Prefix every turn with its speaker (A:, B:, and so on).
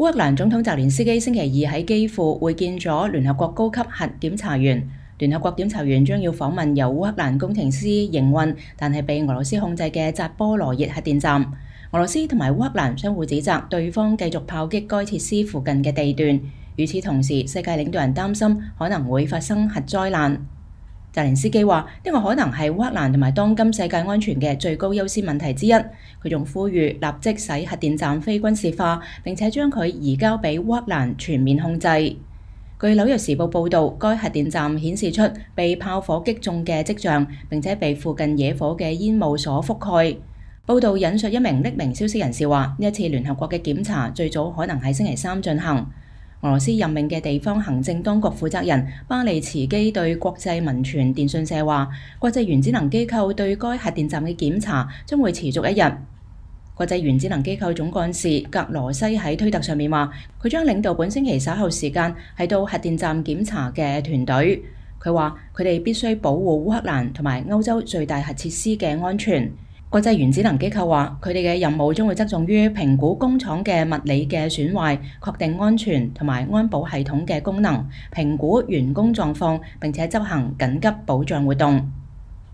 A: 烏克蘭總統澤連斯基星期二喺基輔會見咗聯合國高級核檢查員。聯合國檢查員將要訪問由烏克蘭工程師營運但係被俄羅斯控制嘅扎波羅熱核電站。俄羅斯同埋烏克蘭相互指責對方繼續炮擊該設施附近嘅地段。與此同時，世界領導人擔心可能會發生核災難。澤連斯基話：呢個可能係烏克蘭同埋當今世界安全嘅最高優先問題之一。佢仲呼籲立即使核電站非軍事化，並且將佢移交俾烏克蘭全面控制。據紐約時報報導，該核電站顯示出被炮火擊中嘅跡象，並且被附近野火嘅煙霧所覆蓋。報導引述一名匿名消息人士話：呢一次聯合國嘅檢查最早可能喺星期三進行。俄羅斯任命嘅地方行政當局負責人巴利茨基對國際民傳電訊社話：國際原子能機構對該核電站嘅檢查將會持續一日。國際原子能機構總幹事格羅西喺推特上面話：佢將領導本星期稍後時間係到核電站檢查嘅團隊。佢話：佢哋必須保護烏克蘭同埋歐洲最大核設施嘅安全。國際原子能機構話：佢哋嘅任務將會側重於評估工廠嘅物理嘅損壞，確定安全同埋安保系統嘅功能，評估員工狀況，並且執行緊急保障活動。